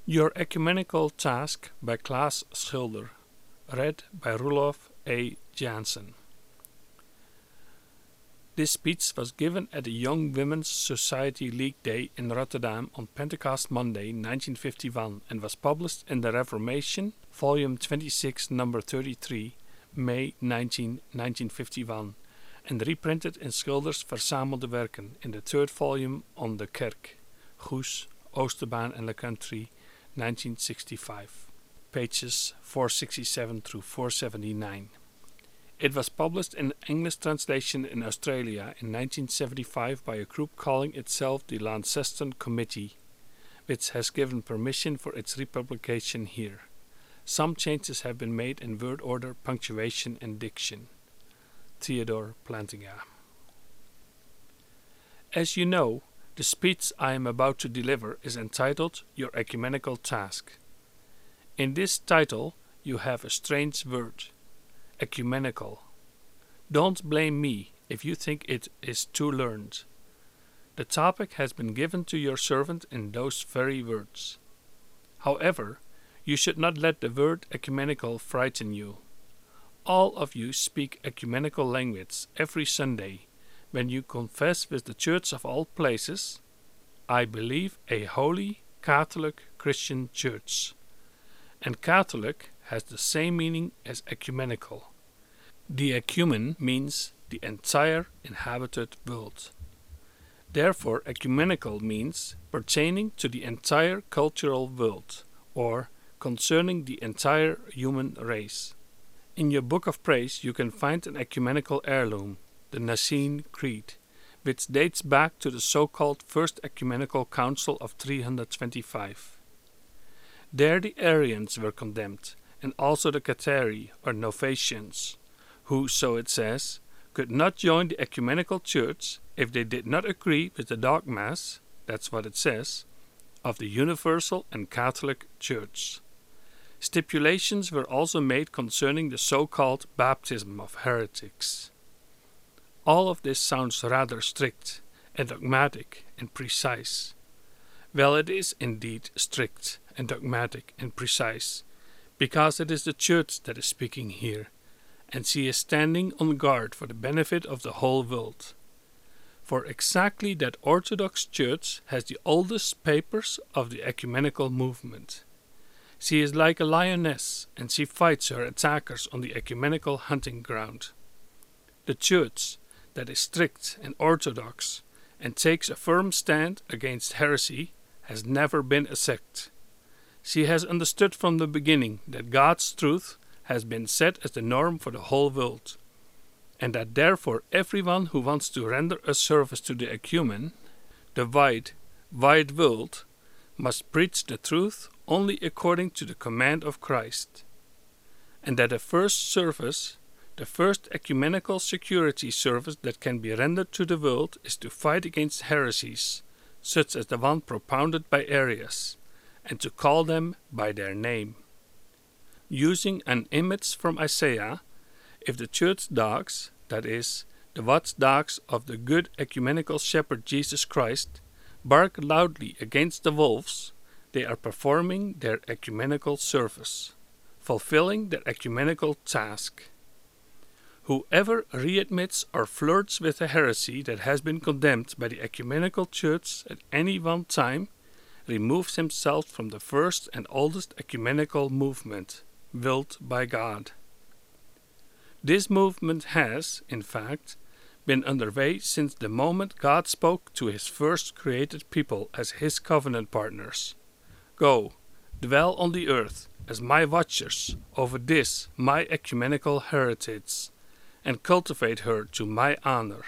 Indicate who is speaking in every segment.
Speaker 1: Your Ecumenical Task by Klaas Schilder. Read by Roelof A. Jansen. This speech was given at the Young Women's Society League Day in Rotterdam on Pentecost Monday 1951 and was published in the Reformation, Volume 26, Number 33, May 19, 1951, and reprinted in Schilder's Verzamelde Werken in the third volume on the Kerk, Goes, Oosterbaan and Le Country, 1965, pages 467 through 479. It was published in English translation in Australia in 1975 by a group calling itself the Launceston Committee, which has given permission for its republication here. Some changes have been made in word order, punctuation and diction. Theodore Plantinga. As you know, the speech I am about to deliver is entitled Your Ecumenical Task. In this title you have a strange word, ecumenical. Don't blame me if you think it is too learned. The topic has been given to your servant in those very words. However, you should not let the word ecumenical frighten you. All of you speak ecumenical language every Sunday, when you confess with the Church of all places, I believe a holy Catholic Christian Church. And Catholic has the same meaning as ecumenical. The ecumen means the entire inhabited world. Therefore, ecumenical means pertaining to the entire cultural world, or concerning the entire human race. In your Book of Praise you can find an ecumenical heirloom, the Nicene Creed, which dates back to the so-called First Ecumenical Council of 325. There the Arians were condemned, and also the Cathari or Novatians, who, so it says, could not join the ecumenical church if they did not agree with the dogmas, that's what it says, of the universal and Catholic Church. Stipulations were also made concerning the so-called baptism of heretics. All of this sounds rather strict and dogmatic and precise. Well, it is indeed strict and dogmatic and precise, because it is the Church that is speaking here, and she is standing on guard for the benefit of the whole world. For exactly that Orthodox Church has the oldest papers of the ecumenical movement. She is like a lioness, and she fights her attackers on the ecumenical hunting ground. The Church, that is strict and orthodox, and takes a firm stand against heresy, has never been a sect. She has understood from the beginning that God's truth has been set as the norm for the whole world, and that therefore everyone who wants to render a service to the ecumen, the wide world, must preach the truth only according to the command of Christ, and that the first service, the first ecumenical security service that can be rendered to the world is to fight against heresies, such as the one propounded by Arius, and to call them by their name. Using an image from Isaiah, if the church dogs, that is, the watchdogs of the good ecumenical shepherd Jesus Christ, bark loudly against the wolves, they are performing their ecumenical service, fulfilling their ecumenical task. Whoever readmits or flirts with a heresy that has been condemned by the ecumenical church at any one time removes himself from the first and oldest ecumenical movement, willed by God. This movement has, in fact, been underway since the moment God spoke to his first created people as his covenant partners. Go, dwell on the earth as my watchers over this my ecumenical heritage, and cultivate her to my honor.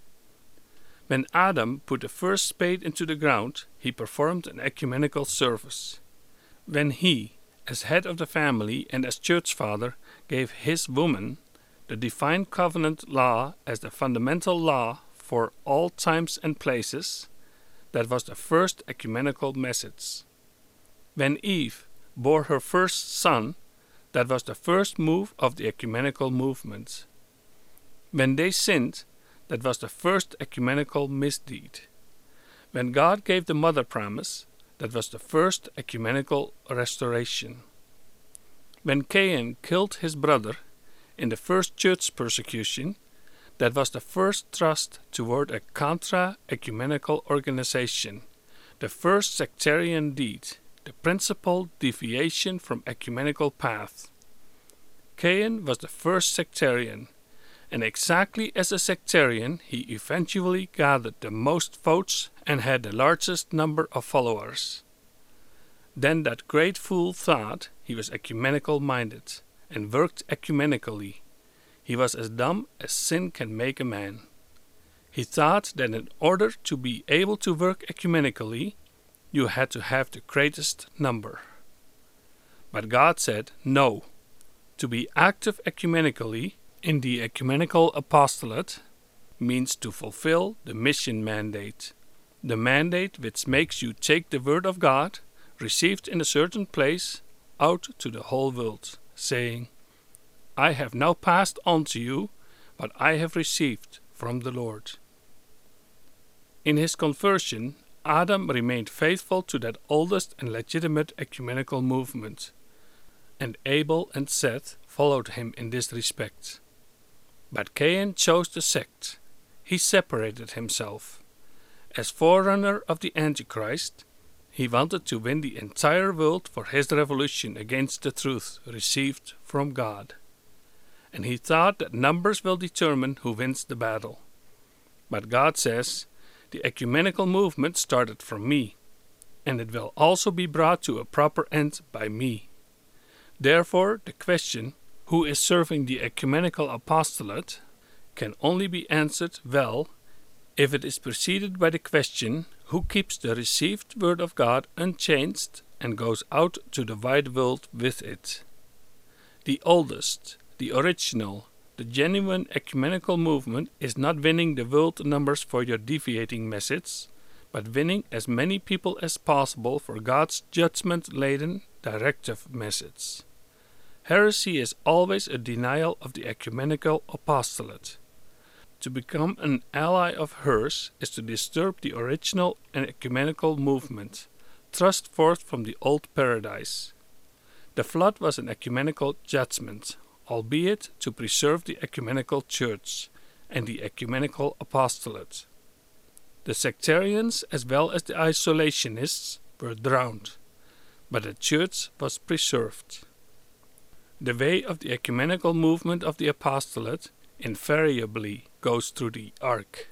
Speaker 1: When Adam put the first spade into the ground, he performed an ecumenical service. When he, as head of the family and as church father, gave his woman the divine covenant law as the fundamental law for all times and places, that was the first ecumenical message. When Eve bore her first son, that was the first move of the ecumenical movement. When they sinned, that was the first ecumenical misdeed. When God gave the mother promise, That was the first ecumenical restoration. When Cain killed his brother in the first church persecution, that was the first thrust toward a contra-ecumenical organization, the first sectarian deed, the principal deviation from ecumenical path. Cain was the first sectarian, and exactly as a sectarian he eventually gathered the most votes and had the largest number of followers. Then that great fool thought he was ecumenical minded and worked ecumenically. He was as dumb as sin can make a man. He thought that in order to be able to work ecumenically, you had to have the greatest number. But God said, no. To be active ecumenically in the ecumenical apostolate means to fulfill the mission mandate, the mandate which makes you take the word of God, received in a certain place, out to the whole world, saying, I have now passed on to you what I have received from the Lord. In his conversion, Adam remained faithful to that oldest and legitimate ecumenical movement, and Abel and Seth followed him in this respect. But Cain chose the sect. He separated himself. As forerunner of the Antichrist, he wanted to win the entire world for his revolution against the truth received from God. And he thought that numbers will determine who wins the battle. But God says, the ecumenical movement started from me, and it will also be brought to a proper end by me. Therefore, the question, who is serving the ecumenical apostolate, can only be answered well if it is preceded by the question, who keeps the received word of God unchanged and goes out to the wide world with it. The oldest, the original, the genuine ecumenical movement is not winning the world numbers for your deviating message, but winning as many people as possible for God's judgment-laden directive message. Heresy is always a denial of the ecumenical apostolate. To become an ally of hers is to disturb the original and ecumenical movement, thrust forth from the old paradise. The flood was an ecumenical judgment, albeit to preserve the ecumenical church and the ecumenical apostolate. The sectarians as well as the isolationists were drowned, but the church was preserved. The way of the ecumenical movement of the apostolate invariably goes through the ark.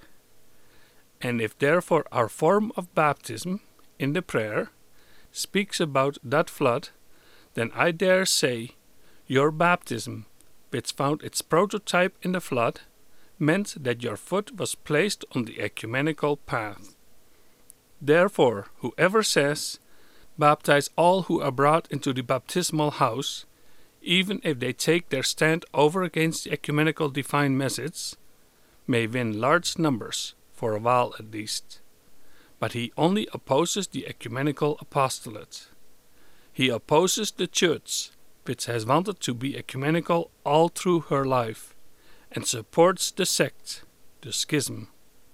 Speaker 1: And if therefore our form of baptism, in the prayer, speaks about that flood, then I dare say your baptism, which found its prototype in the flood, meant that your foot was placed on the ecumenical path. Therefore, whoever says, baptize all who are brought into the baptismal house, even if they take their stand over against the ecumenical divine message, may win large numbers, for a while at least. But he only opposes the ecumenical apostolate. He opposes the church, which has wanted to be ecumenical all through her life, and supports the sect, the schism.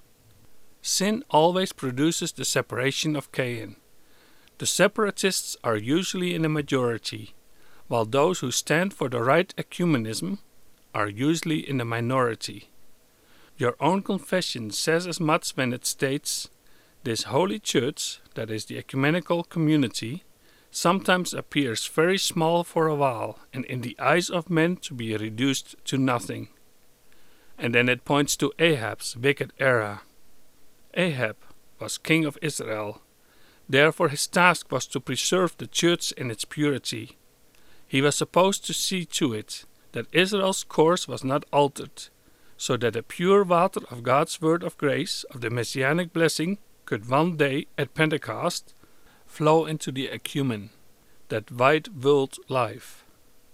Speaker 1: Sin always produces the separation of Cain. The separatists are usually in the majority, while those who stand for the right ecumenism are usually in the minority. Your own confession says as much when it states, this holy church, that is the ecumenical community, sometimes appears very small for a while, and in the eyes of men to be reduced to nothing. And then it points to Ahab's wicked era. Ahab was king of Israel. Therefore his task was to preserve the church in its purity. He was supposed to see to it that Israel's course was not altered, so that the pure water of God's word of grace, of the messianic blessing, could one day, at Pentecost, flow into the ecumen, that wide world life.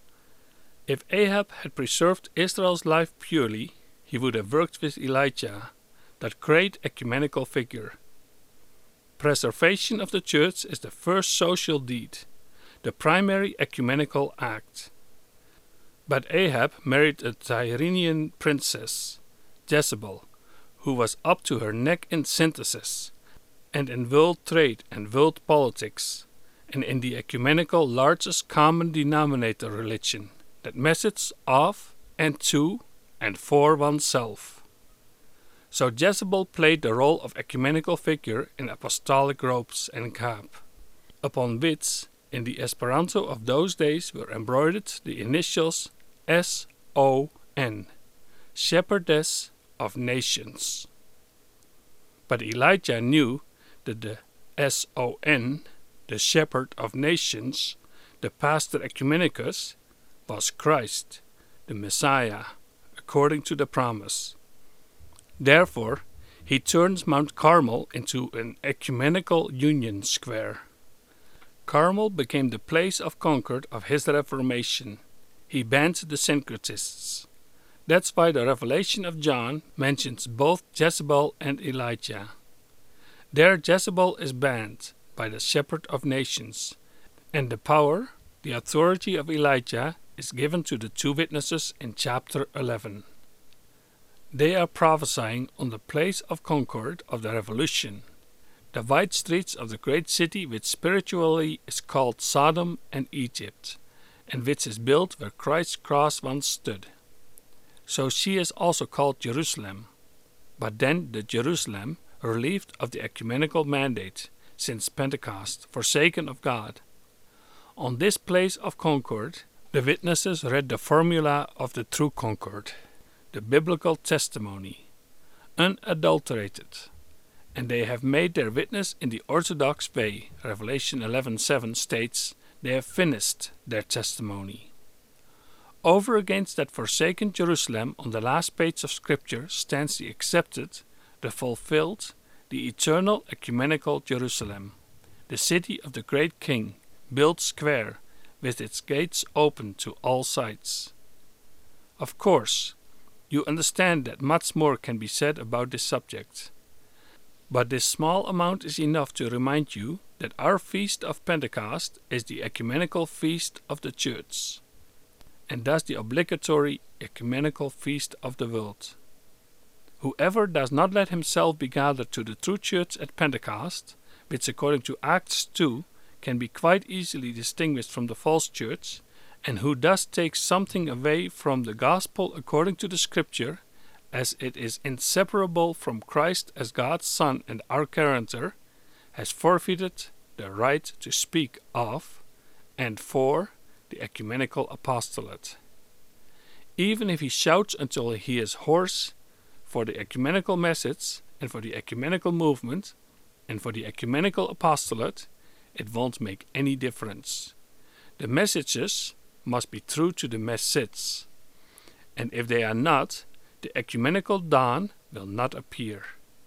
Speaker 1: If Ahab had preserved Israel's life purely, he would have worked with Elijah, that great ecumenical figure. Preservation of the church is the first social deed, the primary ecumenical act. But Ahab married a Tyrian princess, Jezebel, who was up to her neck in synthesis, and in world trade and world politics, and in the ecumenical largest common denominator religion, that message of and to and for oneself. So Jezebel played the role of ecumenical figure in apostolic robes and cap, upon which, in the Esperanto of those days, were embroidered the initials S-O-N, Shepherdess of Nations. But Elijah knew that the S-O-N, the Shepherd of Nations, the Pastor Ecumenicus, was Christ, the Messiah, according to the promise. Therefore, he turns Mount Carmel into an ecumenical union square. Carmel became the place of concord of his Reformation. He banned the syncretists. That's why the Revelation of John mentions both Jezebel and Elijah. There Jezebel is banned by the Shepherd of Nations, and the power, the authority of Elijah is given to the two witnesses in chapter 11. They are prophesying on the place of concord of the revolution, the wide streets of the great city which spiritually is called Sodom and Egypt, and which is built where Christ's cross once stood. So she is also called Jerusalem, but then the Jerusalem relieved of the ecumenical mandate since Pentecost, forsaken of God. On this place of concord, the witnesses read the formula of the true concord, the biblical testimony, unadulterated, and they have made their witness in the orthodox way. Revelation 11:7 states, they have finished their testimony. Over against that forsaken Jerusalem on the last page of Scripture stands the accepted, the fulfilled, the eternal ecumenical Jerusalem, the city of the great King, built square, with its gates open to all sides. Of course, you understand that much more can be said about this subject. But this small amount is enough to remind you that our feast of Pentecost is the ecumenical feast of the Church, and thus the obligatory ecumenical feast of the world. Whoever does not let himself be gathered to the true Church at Pentecost, which according to Acts 2 can be quite easily distinguished from the false church, and who thus takes something away from the gospel according to the Scripture, as it is inseparable from Christ as God's Son and our character, has forfeited the right to speak of and for the ecumenical apostolate. Even if he shouts until he is hoarse for the ecumenical message and for the ecumenical movement and for the ecumenical apostolate, it won't make any difference. The messages must be true to the message, and if they are not, the ecumenical dawn will not appear.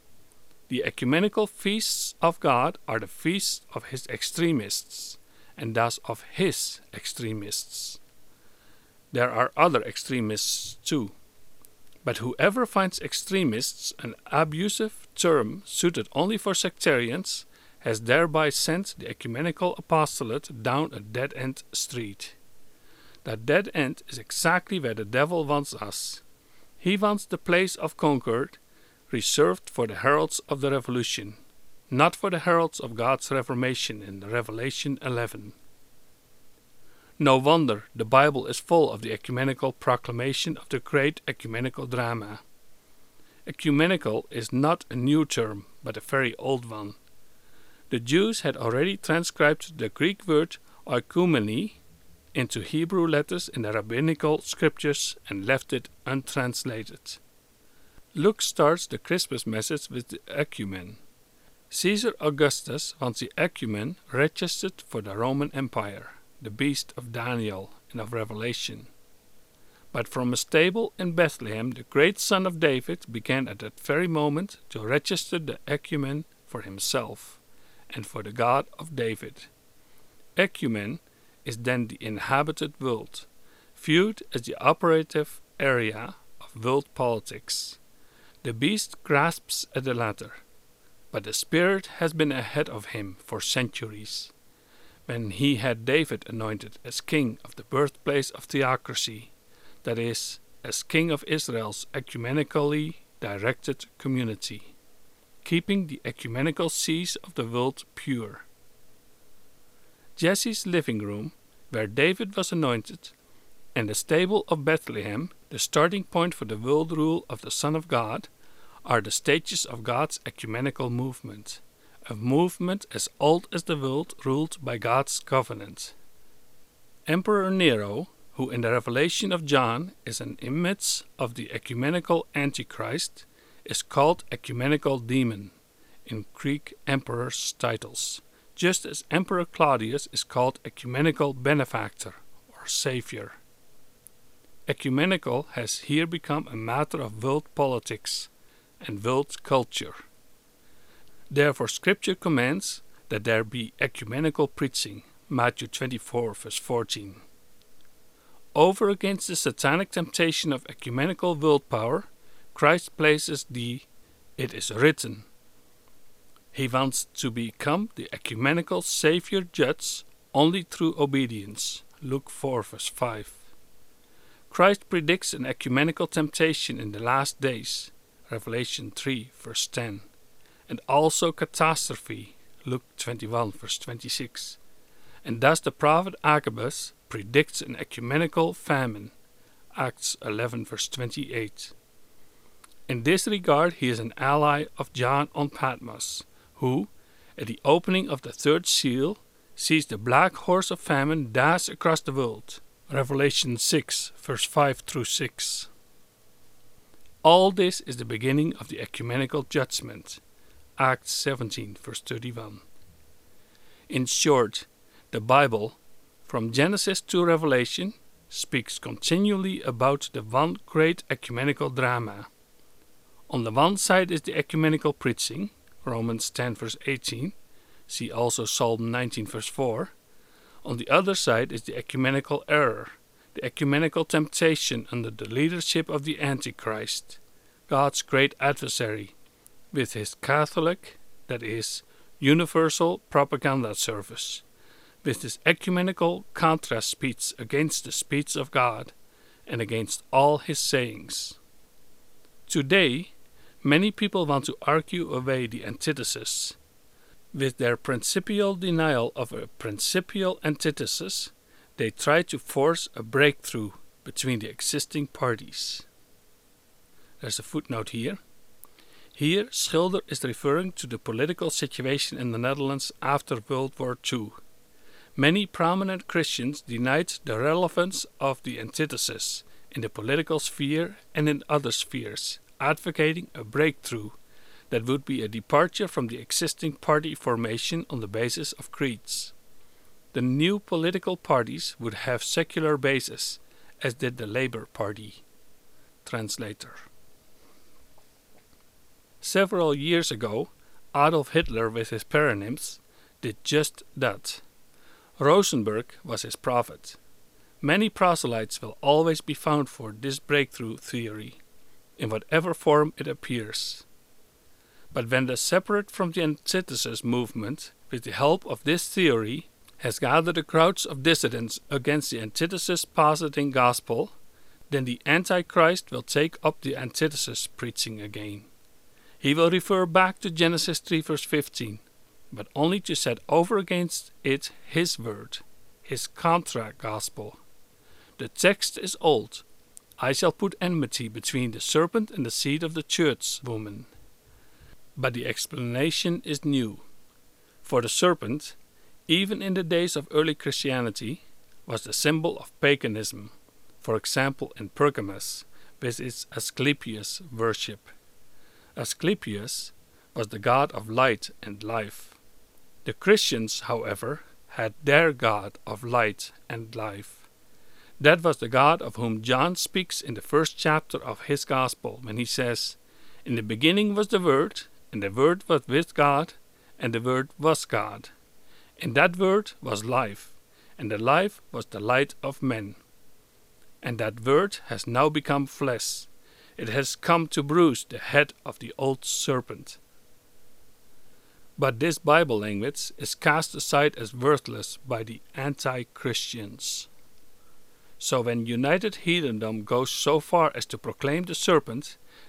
Speaker 1: The ecumenical feasts of God are the feasts of his extremists, and thus of his extremists. There are other extremists too, but whoever finds extremists an abusive term suited only for sectarians has thereby sent the ecumenical apostolate down a dead-end street. That dead end is exactly where the devil wants us. He wants the place of concord reserved for the heralds of the revolution, not for the heralds of God's reformation in Revelation 11. No wonder the Bible is full of the ecumenical proclamation of the great ecumenical drama. Ecumenical is not a new term, but a very old one. The Jews had already transcribed the Greek word oikoumene into Hebrew letters in the rabbinical scriptures and left it untranslated. Luke starts the Christmas message with the ecumen. Caesar Augustus wants the ecumen registered for the Roman Empire, the beast of Daniel and of Revelation. But from a stable in Bethlehem, the great son of David began at that very moment to register the ecumen for himself and for the God of David. Ecumen is then the inhabited world, viewed as the operative area of world politics. The beast grasps at the latter, but the Spirit has been ahead of him for centuries. When he had David anointed as king of the birthplace of theocracy, that is, as king of Israel's ecumenically directed community. keeping the ecumenical seas of the world pure. Jesse's living room, where David was anointed, and the stable of Bethlehem, the starting point for the world rule of the Son of God, are the stages of God's ecumenical movement, a movement as old as the world ruled by God's covenant. Emperor Nero, who in the Revelation of John is an image of the ecumenical Antichrist, is called ecumenical demon in Greek emperor's titles, just as Emperor Claudius is called ecumenical benefactor or savior. Ecumenical has here become a matter of world politics and world culture. Therefore Scripture commands that there be ecumenical preaching, Matthew 24 verse 14. Over against the satanic temptation of ecumenical world power, Christ places the "it is written." He wants to become the ecumenical Savior Judge only through obedience, Luke 4 verse 5. Christ predicts an ecumenical temptation in the last days, Revelation 3 verse 10, and also catastrophe, Luke 21 verse 26. And thus the prophet Agabus predicts an ecumenical famine, Acts 11 verse 28. In this regard he is an ally of John on Patmos, who, at the opening of the third seal, sees the black horse of famine dash across the world, Revelation 6 verse 5 through 6. All this is the beginning of the ecumenical judgment, Acts 17 verse 31. In short, the Bible, from Genesis to Revelation, speaks continually about the one great ecumenical drama. On the one side is the ecumenical preaching, Romans 10 verse 18, see also Psalm 19 verse 4. On the other side is the ecumenical error, the ecumenical temptation under the leadership of the Antichrist, God's great adversary, with his Catholic, that is, universal propaganda service, with his ecumenical contrast speech against the speech of God and against all his sayings. Today, many people want to argue away the antithesis. With their principial denial of a principial antithesis, they try to force a breakthrough between the existing parties. There's a footnote here. Here, Schilder is referring to the political situation in the Netherlands after World War II. Many prominent Christians denied the relevance of the antithesis in the political sphere and in other spheres, advocating a breakthrough that would be a departure from the existing party formation on the basis of creeds. The new political parties would have secular basis, as did the Labour Party. Translator. Several years ago, Adolf Hitler with his paronyms did just that. Rosenberg was his prophet. Many proselytes will always be found for this breakthrough theory, in whatever form it appears. But when the separate from the antithesis movement, with the help of this theory, has gathered the crowds of dissidents against the antithesis-positing gospel, then the Antichrist will take up the antithesis preaching again. He will refer back to Genesis 3 verse 15, but only to set over against it his word, his contra gospel. The text is old. I shall put enmity between the serpent and the seed of the church woman. But the explanation is new. For the serpent, even in the days of early Christianity, was the symbol of paganism, for example in Pergamus, with its Asclepius worship. Asclepius was the god of light and life. The Christians, however, had their God of light and life. That was the God of whom John speaks in the first chapter of his Gospel, when he says, "In the beginning was the Word, and the Word was with God, and the Word was God. And that Word was life, and the life was the light of men. And that Word has now become flesh. It has come to bruise the head of the old serpent." But this Bible language is cast aside as worthless by the anti-Christians. So when united heathendom goes so far as to proclaim the serpent,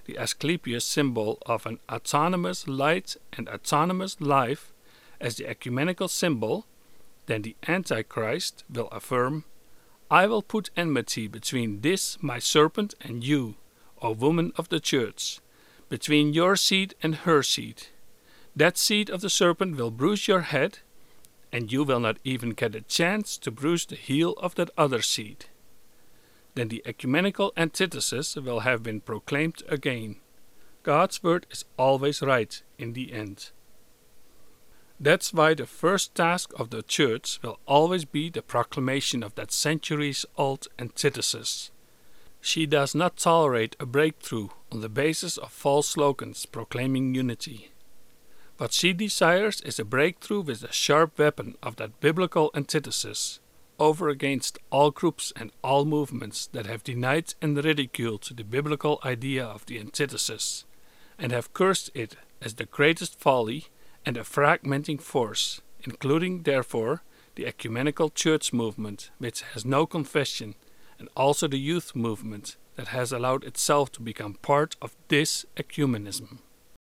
Speaker 1: the Asclepius symbol of an autonomous light and autonomous life as the ecumenical symbol, then the Antichrist will affirm, "I will put enmity between this my serpent and you, O woman of the church, between your seed and her seed. That seed of the serpent will bruise your head, and you will not even get a chance to bruise the heel of that other seed." Then the ecumenical antithesis will have been proclaimed again. God's word is always right in the end. That's why the first task of the church will always be the proclamation of that centuries-old antithesis. She does not tolerate a breakthrough on the basis of false slogans proclaiming unity. What she desires is a breakthrough with the sharp weapon of that biblical antithesis, over against all groups and all movements that have denied and ridiculed the biblical idea of the antithesis, and have cursed it as the greatest folly and a fragmenting force, including, therefore, the ecumenical church movement, which has no confession, and also the youth movement that has allowed itself to become part of this ecumenism.